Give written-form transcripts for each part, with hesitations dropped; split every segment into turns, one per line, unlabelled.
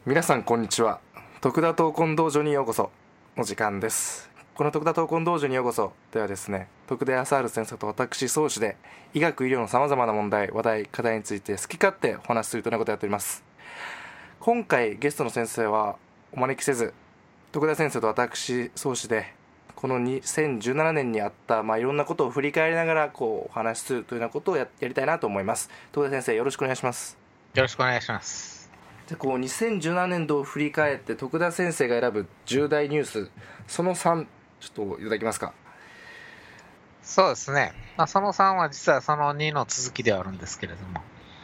皆さんこんにちは。徳田闘魂道場にようこその時間です。この徳田闘魂道場にようこそではですね、徳田康治先生と私宗師で医学医療のさまざまな問題、話題、課題について好き勝手お話しするというようなことをやっております。今回ゲストの先生はお招きせず、徳田先生と私宗師でこの2017年にあった、いろんなことを振り返りながらお話しするというようなことを やりたいなと思います。徳田先生、よろしくお願いします。
よろしくお願いします。
で2017年度を振り返って徳田先生が選ぶ重大ニュースその3、ちょっといただけますか。
そうですね、その3は実はその2の続きではあるんですけれども、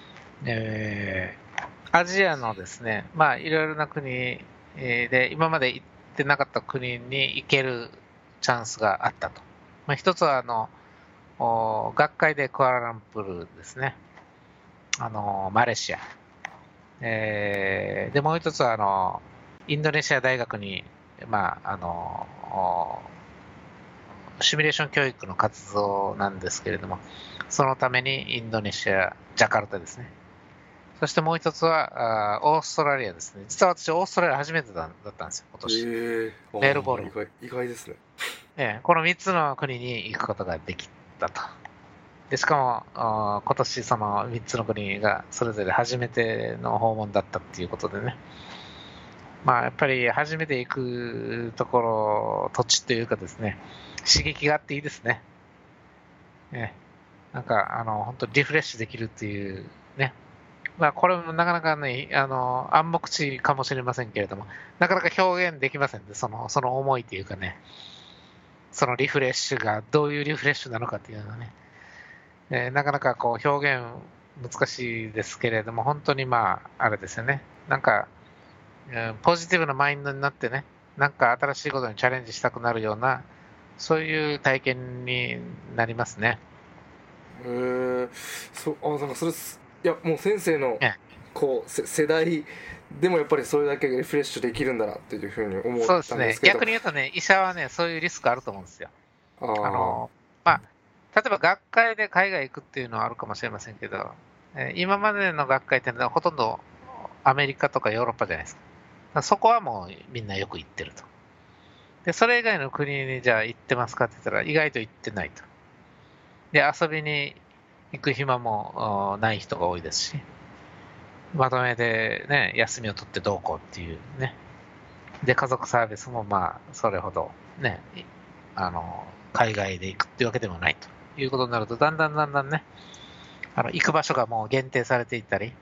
アジアのですね、いろいろな国で今まで行ってなかった国に行けるチャンスがあったと。一つは学会でクアラルンプールですね、マレーシア、でもう一つはインドネシア大学に、シミュレーション教育の活動なんですけれども、そのためにインドネシアジャカルタですね。そしてもう一つはオーストラリアですね。実は私オーストラリア初めてだったんですよ、今年。メルボルン。
意外です
ね。この3つの国に行くことができたと。でしかも今年その3つの国がそれぞれ初めての訪問だったっていうことでね、やっぱり初めて行くところ、土地というかですね、刺激があっていいですね。なんか本当にリフレッシュできるっていうね。これもなかなかね、暗黙知かもしれませんけれども、なかなか表現できませんね。その思いというかね、そのリフレッシュがどういうリフレッシュなのかっていうのはね、なかなか表現難しいですけれども、本当にあれですよね。なんか、ポジティブなマインドになってね、なんか新しいことにチャレンジしたくなるような、そういう体験になりますね。
なんかそれ、いやもう先生の世代でもやっぱりそれだけリフレッシュできるんだなっていうふうに思ったんですけど。
そうですね。逆に言うとね、医者はね、そういうリスクあると思うんですよ。例えば学会で海外行くっていうのはあるかもしれませんけど、今までの学会ってほとんどアメリカとかヨーロッパじゃないですか。そこはもうみんなよく行ってると。で、それ以外の国にじゃあ行ってますかって言ったら意外と行ってないと。で、遊びに行く暇もない人が多いですし、まとめてね、休みを取ってどうこうっていうね。で、家族サービスもそれほどね、海外で行くっていうわけでもないということになると、だんだんね、行く場所がもう限定されていったり、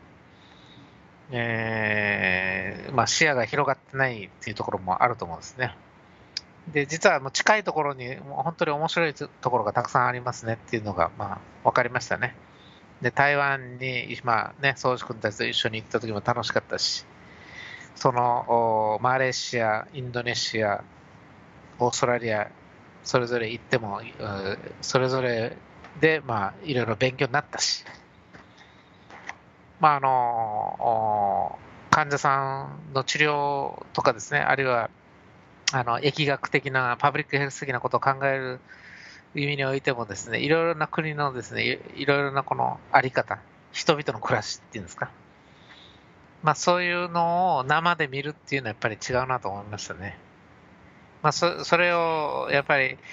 視野が広がってないっていうところもあると思うんですね。で、実はもう近いところにもう本当に面白いところがたくさんありますねっていうのが分かりましたね。で、台湾に宗司君たちと一緒に行った時も楽しかったし、マレーシア、インドネシア、オーストラリア、それぞれ行っても、それぞれでいろいろ勉強になったし、患者さんの治療とかですね、あるいは疫学的なパブリックヘルス的なことを考える意味においてもですね、いろいろな国のですね、いろいろなこのあり方、人々の暮らしっていうんですか、そういうのを生で見るっていうのはやっぱり違うなと思いましたね。それをやっぱり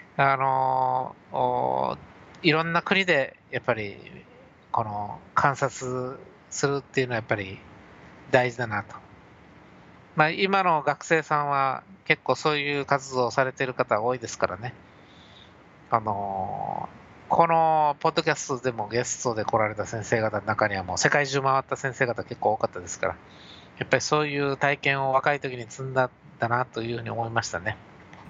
いろんな国でやっぱりこの観察するっていうのはやっぱり大事だなと。今の学生さんは結構そういう活動をされている方多いですからね。このポッドキャストでもゲストで来られた先生方の中にはもう世界中回った先生方結構多かったですから、やっぱりそういう体験を若い時に積んだんだなというふうに思いましたね。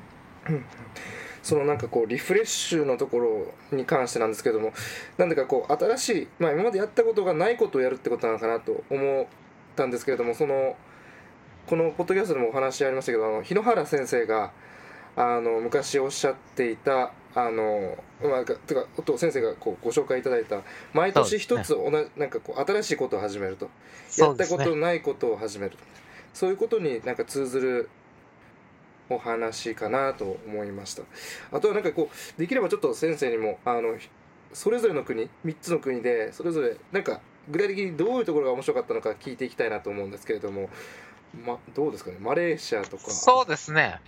なんかリフレッシュのところに関してなんですけども、なんでか新しい、今までやったことがないことをやるってことなのかなと思ったんですけれども、このポッドキャストでもお話ありましたけど、日野原先生が昔おっしゃっていた先生がご紹介いただいた毎年一つなんか新しいことを始めると、やったことないことを始めると、そういうことになんか通ずるお話かなと思いました。あとはなんかできればちょっと先生にもそれぞれの国3つの国でそれぞれなんか具体的にどういうところが面白かったのか聞いていきたいなと思うんですけれども、どうですかね、マレーシアとか。
そうですね。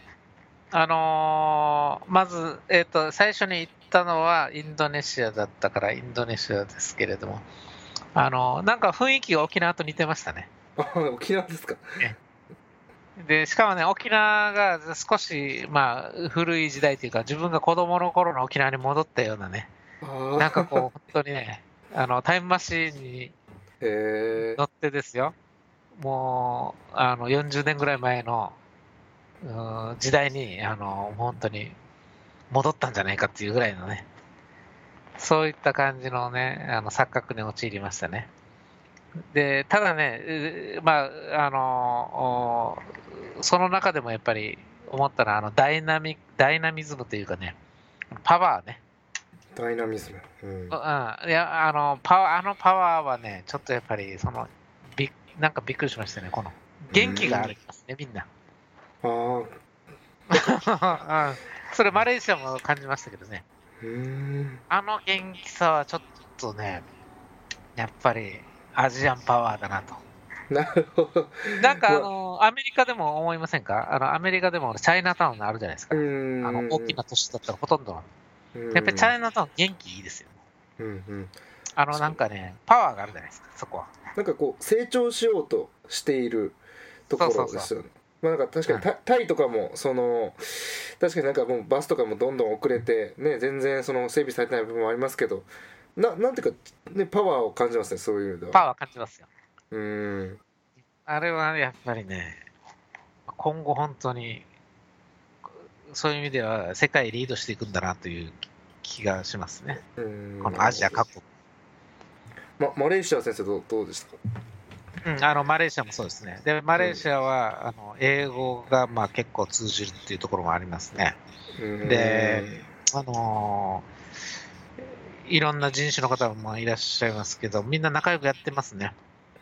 まず、最初に行ったのはインドネシアだったからインドネシアですけれども、なんか雰囲気が沖縄と似てましたね。
沖縄ですか。
で、しかもね、沖縄が少し、古い時代というか、自分が子供の頃の沖縄に戻ったようなね、なんかこう、本当にね、タイムマシーンに乗ってですよ、もう、40年ぐらい前の、時代に、本当に戻ったんじゃないかっていうぐらいのね、そういった感じのね、錯覚に陥りましたね。で、ただね、その中でもやっぱり思ったのは、ダイナミズムというかね、パワーね。
ダイナミズム。
いや、パワーはね、ちょっとやっぱり、なんかびっくりしましたね、この、元気がありますね、みんな。それマレーシアも感じましたけどね。元気さはちょっとね、やっぱりアジアンパワーだなと。
なるほど。
なんかアメリカでも思いませんか？アメリカでもチャイナタウンあるじゃないですか。大きな都市だったらほとんどの。やっぱりチャイナタウン元気いいですよ。なんかね、パワーがあるじゃないですか、そこは。
なんかこう、成長しようとしているところですよね。なんか確かにタイとかも確かになんかもうバスとかもどんどん遅れてね、全然整備されてない部分もありますけど、なんていうかね、パワーを感じますね、そういう意味では。
パワー感じますよ。あれはやっぱりね、今後本当にそういう意味では世界リードしていくんだなという気がしますね。このアジア各国。
マレーシア先生どうでしたか？
マレーシアもそうですね。で、マレーシアは、英語が結構通じるっていうところもありますね。で、いろんな人種の方もいらっしゃいますけど、みんな仲良くやってますね。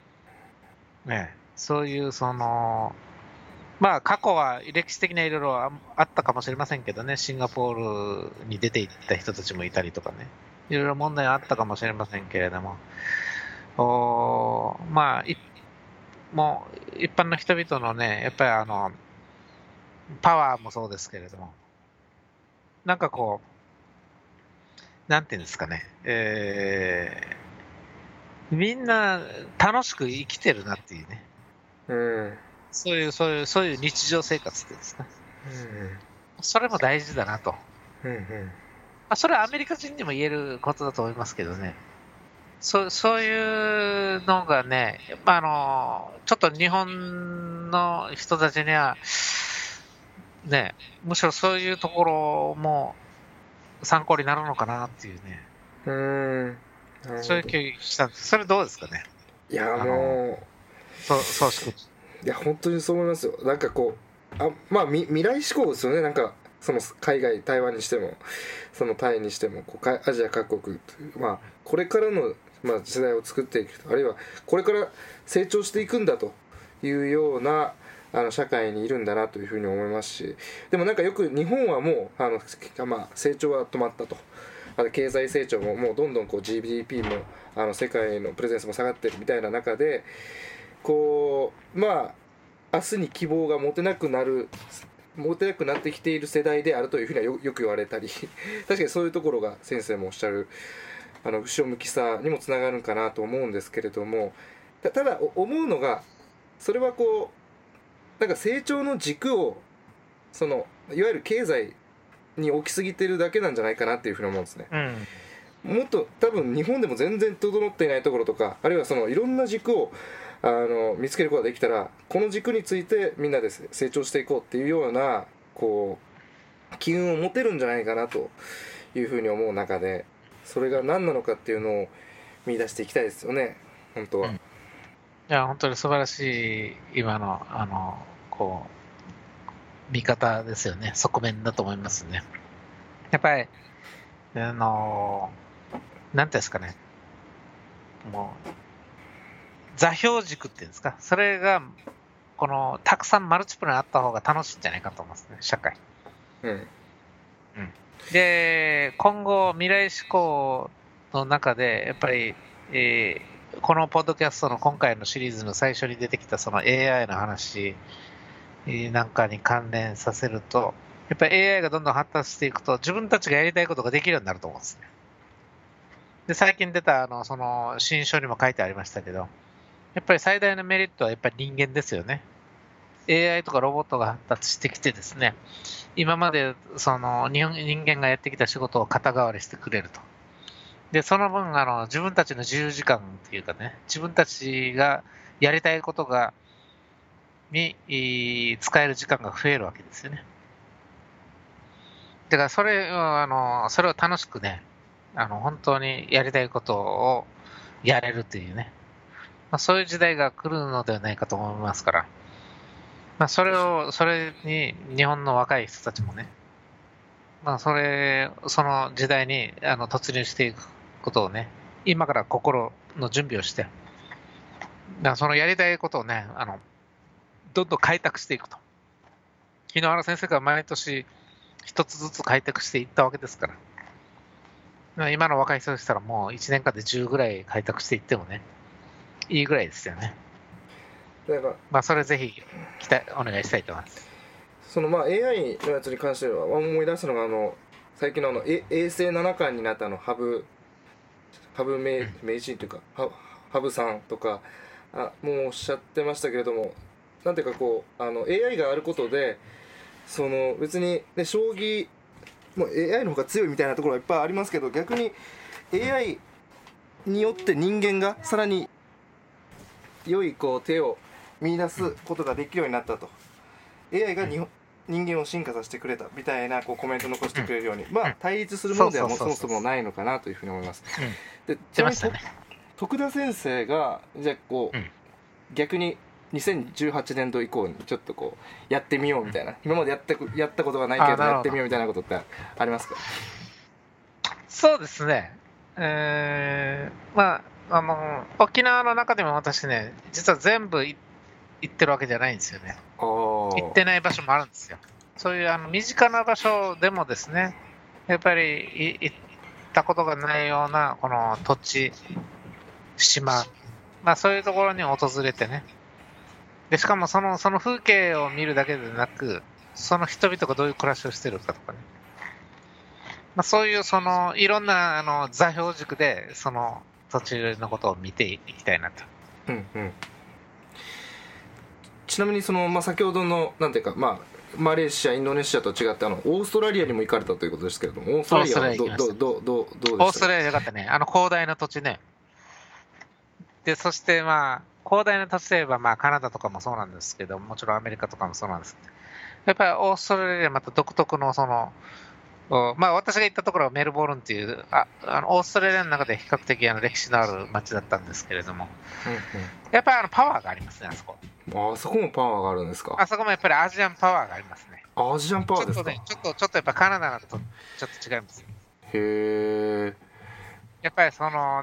そういう過去は歴史的ないろいろあったかもしれませんけどね、シンガポールに出て行った人たちもいたりとかね、いろいろ問題はあったかもしれませんけれども、もう一般の人々のね、やっぱりパワーもそうですけれども、なんかこう、なんていうんですかね、みんな楽しく生きてるなっていうね、そういう日常生活っていうんですか、それも大事だなと。それはアメリカ人にも言えることだと思いますけどね。そういうのがね、やっぱちょっと日本の人たちには、ね、むしろそういうところも参考になるのかなっていうね。そういう教育したんです。それどうですかね？
いや、もう、いや、本当にそう思いますよ。なんかこう、未来志向ですよね。なんか、海外、台湾にしても、タイにしても、アジア各国、これからの、時代を作っていく、あるいはこれから成長していくんだというような社会にいるんだなというふうに思いますし、でもなんかよく日本はもう成長は止まったと、経済成長ももうどんどんGDP も世界のプレゼンスも下がってるみたいな中で、明日に希望が持てなくなってきている世代であるというふうにはよく言われたり確かにそういうところが先生もおっしゃる後ろ向きさにもつながるかなと思うんですけれども、ただ思うのが、それはなんか成長の軸をいわゆる経済に置きすぎてるだけなんじゃないかなっていうふうに思うんですね。もっと多分日本でも全然整っていないところとか、あるいはいろんな軸を見つけることができたら、この軸についてみんなで成長していこうっていうような機運を持てるんじゃないかなというふうに思う中で、それが何なのかっていうのを見出していきたいですよね、本当は。
いや、本当に素晴らしい今の見方ですよね。側面だと思いますね。やっぱりなんていうんですかね、もう座標軸っていうんですか、それがたくさんマルチプルにあった方が楽しいんじゃないかと思いますね、社会。で、今後未来志向の中でやっぱり、 このポッドキャストの今回のシリーズの最初に出てきたその AI の話なんかに関連させると、やっぱり AI がどんどん発達していくと、自分たちがやりたいことができるようになると思うんですね。で、最近出たその新書にも書いてありましたけど、やっぱり最大のメリットはやっぱり人間ですよね。AI とかロボットが発達してきてですね、今までその人間がやってきた仕事を肩代わりしてくれると。で、その分自分たちの自由時間っていうかね、自分たちがやりたいことに使える時間が増えるわけですよね。だからそれを楽しくね、本当にやりたいことをやれるというね、そういう時代が来るのではないかと思いますから、それに日本の若い人たちもね、その時代に突入していくことをね、今から心の準備をして、そのやりたいことをね、どんどん開拓していくと。日野原先生が毎年一つずつ開拓していったわけですから、今の若い人でしたらもう1年間で10ぐらい開拓していってもね、いいぐらいですよね。それぜひお願いしたいと思います。
そのAI のやつに関しては思い出したのが最近の衛星7冠になったハブ名人というかハブさんとかもうおっしゃってましたけれども、なんていうかAI があることでその別に、ね、将棋も AI の方が強いみたいなところはいっぱいありますけど、逆に AI によって人間がさらに良い手を見出すことができるようになったと。 AI が人間を進化させてくれたみたいなコメントを残してくれるように、対立するものではそもそもないのかなというふうに思います。でちなみに徳田先生がじゃあ逆に2018年度以降にちょっとやってみようみたいな、今までやったことがないけどやってみようみたいなことってありますか？
そうですね、沖縄の中でも私ね、実は全部行ってるわけじゃないんですよね。行ってない場所もあるんですよ。そういう身近な場所でもですね、やっぱり行ったことがないようなこの土地、島、そういうところに訪れてね、でしかもその風景を見るだけでなく、その人々がどういう暮らしをしているかとかね、そういういろんな座標軸でその土地のことを見ていきたいなと。
ちなみに先ほどのなんていうかマレーシア、インドネシアと違ってオーストラリアにも行かれたということですけれども、オーストラリアはどうでしたか？
オーストラリアよかったね。広大な土地ね。で、そして広大な土地といえばカナダとかもそうなんですけど、もちろんアメリカとかもそうなんですけど、やっぱりオーストラリアはまた独特の私が行ったところはメルボルンっていうオーストラリアの中で比較的歴史のある街だったんですけれども、やっぱりパワーがありますね、あそこ。
あそこもパワーがあるんですか？
あそこもやっぱりアジアンパワーがありますね。
アジアンパワーですか？
ちょっとやっぱカナダとちょっと違います。
へえ。
やっぱり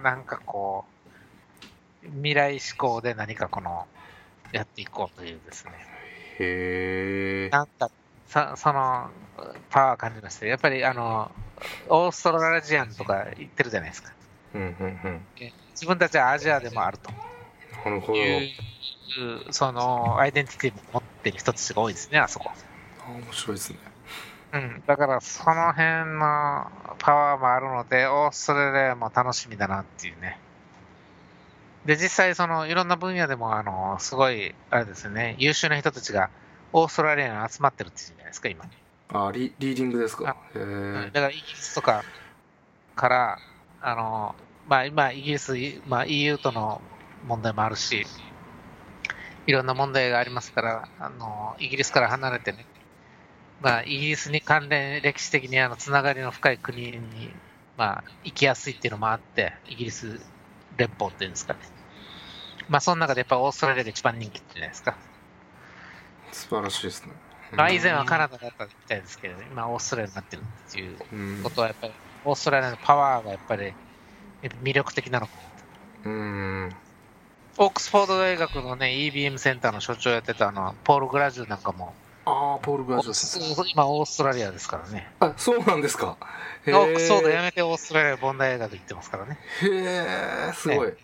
未来志向で何かやっていこうというですね。
へえ。
そのパワー感じました。やっぱりオーストラリアンとか言ってるじゃないですか。自分たちはアジアでもあると。
なるほど。
アイデンティティも持ってる人たちが多いですね、あそこ。
面白いですね。
だからその辺のパワーもあるので、オーストラリアも楽しみだなっていうね。で、実際いろんな分野でもすごいあれですよね、優秀な人たちがオーストラリアに集まってるっていうじゃないですか、今。
リーディングですか？
だからイギリスとかから今イギリス、EU との問題もあるし、いろんな問題がありますから、イギリスから離れてね、イギリスに歴史的につながりの深い国に、行きやすいっていうのもあって、イギリス連邦っていうんですかね。その中でやっぱオーストラリアが一番人気ってじゃないですか。
素晴らしいですね。
以前はカナダだったみたいですけど、今オーストラリアになってるっていうことは、やっぱりオーストラリアのパワーがやっぱり魅力的なのかなと。オックスフォード大学のね、EBM センターの所長やってたポール・グラジュなんかも、
ポール・グラジュ先生。
今オーストラリアですからね。
そうなんですか。
オックスフォードやめてオーストラリアボンダイ大学行ってますからね。
へえ、すごい。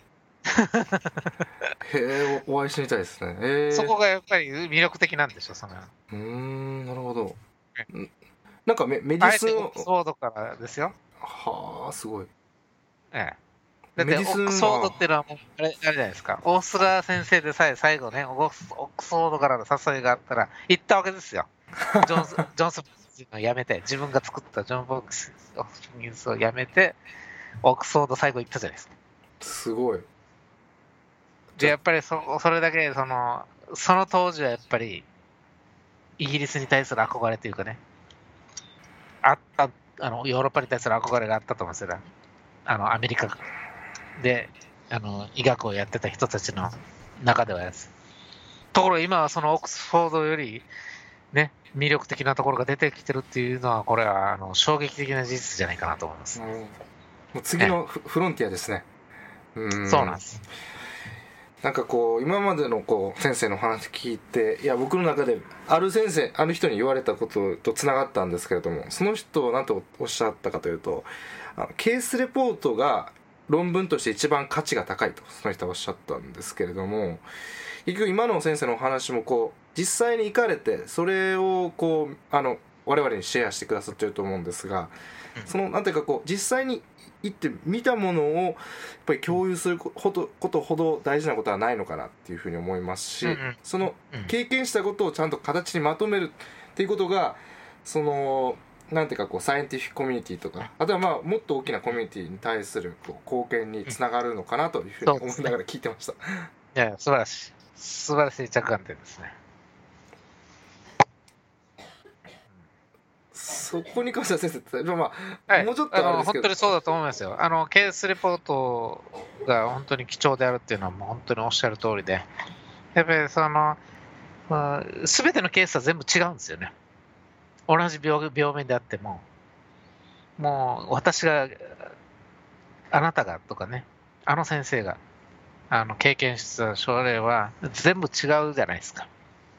へえ、お会いしてみたいですね。
そこがやっぱり魅力的なんでしょ、
なるほど。なんかメディ
あえてオッ
スン
クスフォードからですよ。
はあ、すごい。
ええ。だって、オ
メディス
ックスフォード
ンは、
っていうのはもう、あれじゃないですか。オースラー先生でさえ最後ね、オックスフォードからの誘いがあったら、行ったわけですよ。ジョンソンを辞めて、自分が作ったジョン・ボックスを辞めて、オックスフォード最後行ったじゃないですか。
すごい。じ
で、
ゃ
やっぱりそれだけ、その当時はやっぱり、イギリスに対する憧れというかね、あった、ヨーロッパに対する憧れがあったと思うんですよ。アメリカで、医学をやってた人たちの中ではです。ところ今はそのオックスフォードより、ね、魅力的なところが出てきてるっていうのは、これは衝撃的な事実じゃないかなと思います。
もう次のフロンティアですね。
そうなんです。
なんかこう今までのこう先生の話聞いて、いや僕の中である人に言われたこととつながったんですけれども、その人は何とおっしゃったかというと、ケースレポートが論文として一番価値が高いとその人はおっしゃったんですけれども、結局今の先生のお話もこう実際に行かれてそれをこう我々にシェアしてくださってると思うんですが、そのなんていうかこう実際に行って見たものをやっぱり共有することほど大事なことはないのかなっていうふうに思いますし、その経験したことをちゃんと形にまとめるっていうことがそのなんていうかこうサイエンティフィックコミュニティとか、あとはまあもっと大きなコミュニティに対するこう貢献につながるのかなというふうに思いながら聞いてました。
いや、素晴らしい。素晴らしい着眼点ですね。
そこに関しては先生、まあ、
はい、
もうちょっとあれですけど、
本当にそうだと思いますよ。ケースレポートが本当に貴重であるっていうのはもう本当におっしゃる通りで、やっぱりすべてのケースは全部違うんですよね。同じ病名であっても、もう私が、あなたがとかね、あの先生が、経験した症例は全部違うじゃないですか。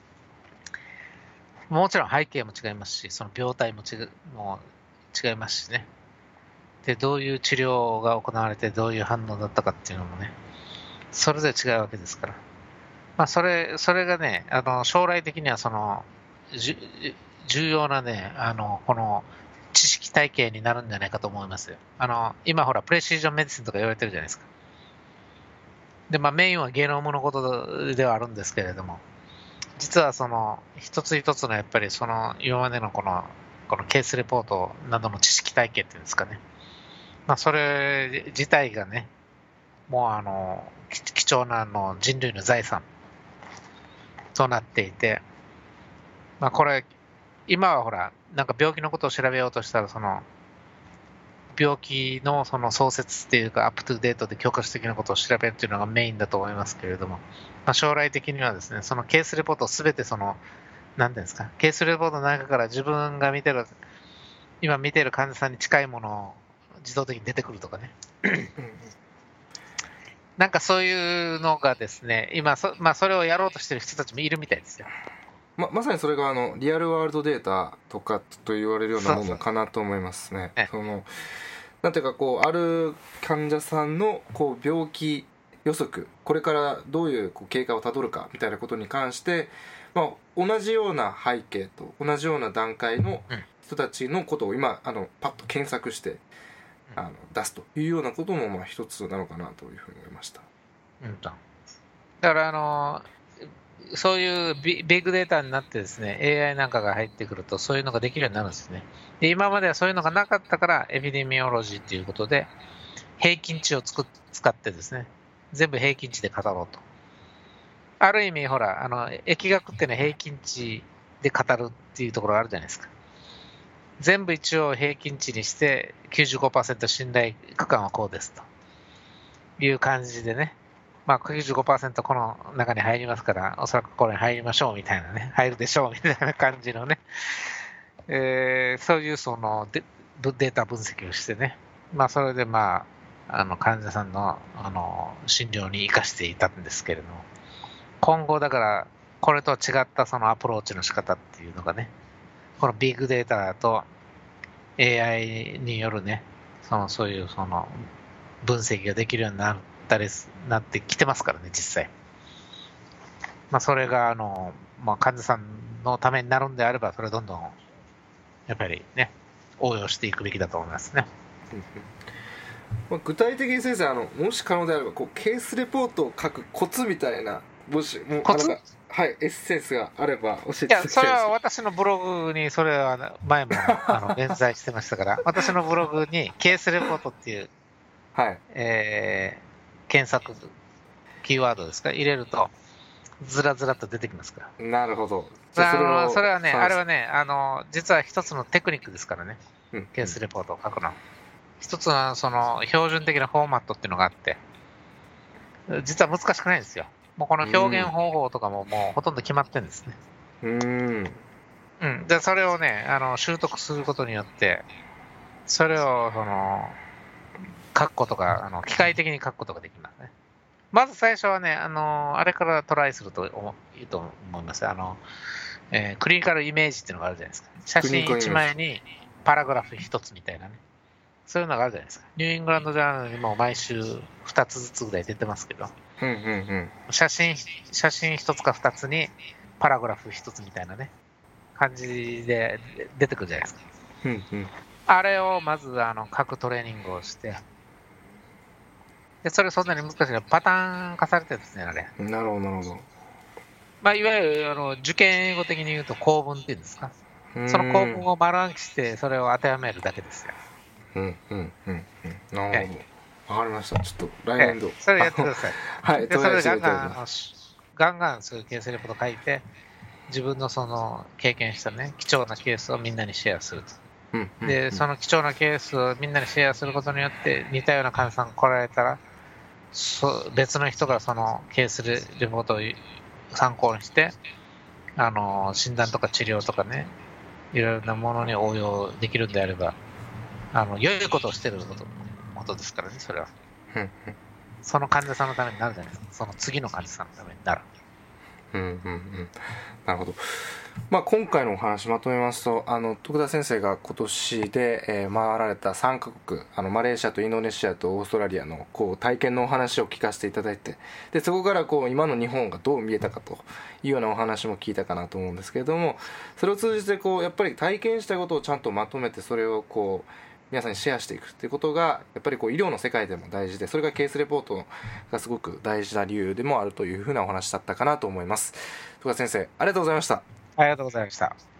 もちろん背景も違いますし、その病態も違いますしね。で、どういう治療が行われて、どういう反応だったかっていうのもね、それぞれ違うわけですから。まあ、それがね、将来的には重要なね、この知識体系になるんじゃないかと思いますよ。今ほら、プレシージョンメディシンとか言われてるじゃないですか。で、まあ、メインはゲノムのことではあるんですけれども、実は一つ一つのやっぱり今までのこのケースレポートなどの知識体系っていうんですかね。まあ、それ自体がね、もう貴重な人類の財産となっていて、まあこれ、今はほら、なんか病気のことを調べようとしたら、病気のその創設っていうか、アップトゥデートで教科書的なことを調べるっていうのがメインだと思いますけれども、まあ、将来的にはですね、そのケースレポートをすべてなんていうんですか、ケースレポートの中から自分が今見てる患者さんに近いものを自動的に出てくるとかね。なんかそういうのがですね、今まあ、それをやろうとしてる人たちもいるみたいですよ。
まさにそれがリアルワールドデータとかと言われるようなものかなと思いますね。なんていうかこうある患者さんのこう病気予測、これからどういうこう経過をたどるかみたいなことに関して、まあ、同じような背景と同じような段階の人たちのことを今パッと検索して出すというようなこともまあ一つなのかなというふうに思いました。
だからそういうビッグデータになってですね、AI なんかが入ってくるとそういうのができるようになるんですね。で、今まではそういうのがなかったから、エピデミオロジーということで、平均値を使ってですね、全部平均値で語ろうと。ある意味、ほら、疫学ってね、平均値で語るっていうところがあるじゃないですか。全部一応平均値にして、95% 信頼区間はこうですという感じでね、まあ、95% この中に入りますから、おそらくこれに入りましょうみたいなね、入るでしょうみたいな感じのね、そういうデータ分析をしてね、まあ、それでまあ、患者さんの、診療に生かしていたんですけれども、今後だから、これとは違ったそのアプローチの仕方っていうのがね、このビッグデータと AI によるね、そういう分析ができるようになるなってきてますからね、実際。それが患者さんのためになるんであれば、それをどんどんやっぱりね、応用していくべきだと思いますね。
具体的に先生、もし可能であればケースレポートを書くコツみたいな、もしもう
コツ、
はい、エッセンスがあれば教えて
いや、それは私のブログに、それは前も連載してましたから、私のブログにケースレポートっていう、
はい、
検索キーワードですか、入れると、ずらずらっと出てきますから。
なるほど。
それはね、あれはね、実は一つのテクニックですからね、ケースレポートを書くの。一つのその標準的なフォーマットっていうのがあって、実は難しくないんですよ。もうこの表現方法とかももうほとんど決まってるんですね。で、それをね、習得することによって、それを書くことが、機械的に書くことができますね。まず最初はね、あれからトライするといいと思います。クリニカルイメージっていうのがあるじゃないですか。写真1枚にパラグラフ1つみたいなね。そういうのがあるじゃないですか。ニューイングランドジャーナルにも毎週2つずつぐらい出てますけど、写真1つか2つにパラグラフ1つみたいなね、感じで出てくるじゃないですか。あれをまず書くトレーニングをして、でそれそんなに難しいのパターン化されてるんですね、あれ。
なるほど、なるほど。
いわゆる受験英語的に言うと構文っていうんですか。その構文を丸暗記して、それを当てはめるだけですよ。
なるほど。わかりました。ちょっと来年度。
それやってください。
はい。
で、それでガンガンそういうケースレポート書いて、自分のその経験したね、貴重なケースをみんなにシェアすると。で、その貴重なケースをみんなにシェアすることによって、似たような患者さんが来られたら、別の人がそのケースレポートを参考にして、診断とか治療とかね、いろいろなものに応用できるんであれば、良いことをしてることですからね、それは。その患者さんのためになるじゃないですか。その次の患者さんのためになる。
なるほど。今回のお話まとめますと、徳田先生が今年で、回られた3カ国、マレーシアとインドネシアとオーストラリアの体験のお話を聞かせていただいて、でそこから今の日本がどう見えたかというようなお話も聞いたかなと思うんですけれども、それを通じてやっぱり体験したことをちゃんとまとめて、それを皆さんにシェアしていくっていうことがやっぱり医療の世界でも大事で、それがケースレポートがすごく大事な理由でもあるというふうなお話だったかなと思います。徳田先生、ありがとうございました。
ありがとうございました。